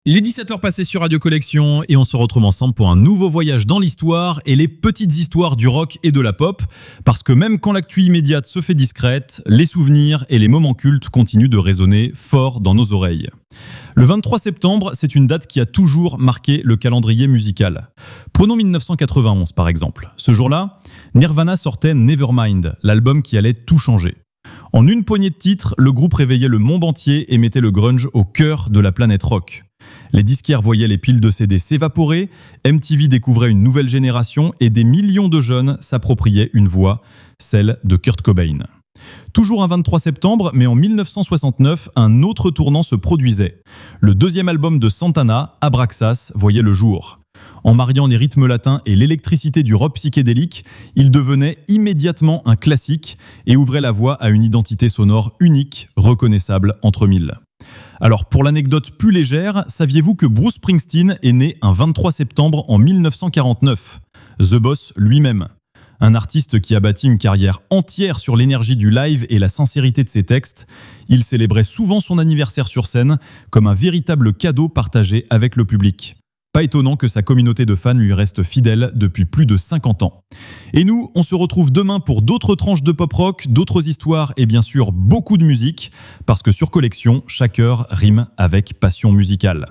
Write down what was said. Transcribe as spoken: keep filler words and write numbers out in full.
Il est dix-sept heures passées sur Radio Collection et on se retrouve ensemble pour un nouveau voyage dans l'histoire et les petites histoires du rock et de la pop. Parce que même quand l'actu immédiate se fait discrète, les souvenirs et les moments cultes continuent de résonner fort dans nos oreilles. Le vingt-trois septembre, c'est une date qui a toujours marqué le calendrier musical. Prenons mille neuf cent quatre-vingt-onze par exemple. Ce jour-là, Nirvana sortait Nevermind, l'album qui allait tout changer. En une poignée de titres, le groupe réveillait le monde entier et mettait le grunge au cœur de la planète rock. Les disquaires voyaient les piles de C D s'évaporer, M T V découvrait une nouvelle génération et des millions de jeunes s'appropriaient une voix, celle de Kurt Cobain. Toujours un vingt-trois septembre, mais en mille neuf cent soixante-neuf, un autre tournant se produisait. Le deuxième album de Santana, Abraxas, voyait le jour. En mariant les rythmes latins et l'électricité du rock psychédélique, il devenait immédiatement un classique et ouvrait la voie à une identité sonore unique, reconnaissable entre mille. Alors pour l'anecdote plus légère, saviez-vous que Bruce Springsteen est né un vingt-trois septembre en mille neuf cent quarante-neuf ? The Boss lui-même. Un artiste qui a bâti une carrière entière sur l'énergie du live et la sincérité de ses textes, il célébrait souvent son anniversaire sur scène comme un véritable cadeau partagé avec le public. Pas étonnant que sa communauté de fans lui reste fidèle depuis plus de cinquante ans. Et nous, on se retrouve demain pour d'autres tranches de pop rock, d'autres histoires et bien sûr beaucoup de musique, parce que sur Collection, chaque heure rime avec passion musicale.